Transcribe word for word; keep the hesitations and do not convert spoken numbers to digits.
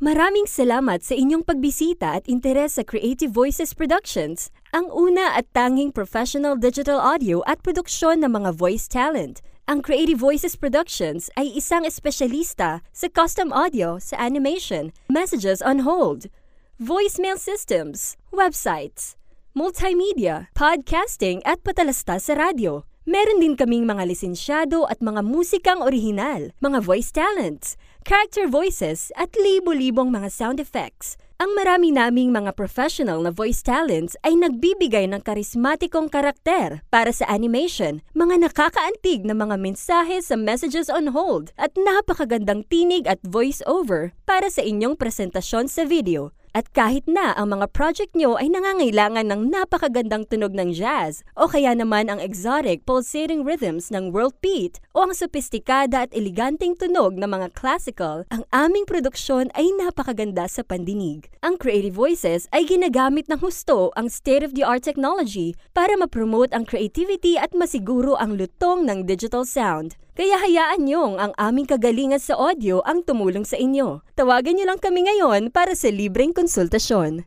Maraming salamat sa inyong pagbisita at interes sa Creative Voices Productions, ang una at tanging professional digital audio at produksyon ng mga voice talent. Ang Creative Voices Productions ay isang espesyalista sa custom audio, sa animation, messages on hold, voicemail systems, websites, multimedia, podcasting at patalasta sa radyo. Meron din kaming mga lisensyado at mga musikang orihinal, mga voice talents, character voices at libo-libong mga sound effects. Ang marami naming mga professional na voice talents ay nagbibigay ng karismatikong karakter para sa animation, mga nakakaantig na mga mensahe sa messages on hold at napakagandang tinig at voice-over para sa inyong presentasyon sa video. At kahit na ang mga project nyo ay nangangailangan ng napakagandang tunog ng jazz o kaya naman ang exotic pulsating rhythms ng world beat o ang sopistikada at eleganteng tunog ng mga classical, ang aming produksyon ay napakaganda sa pandinig. Ang Creative Voices ay ginagamit ng husto ang state-of-the-art technology para ma-promote ang creativity at masiguro ang lutong ng digital sound. Kaya hayaan niyong ang aming kagalingan sa audio ang tumulong sa inyo. Tawagan niyo lang kami ngayon para sa libreng konsultasyon.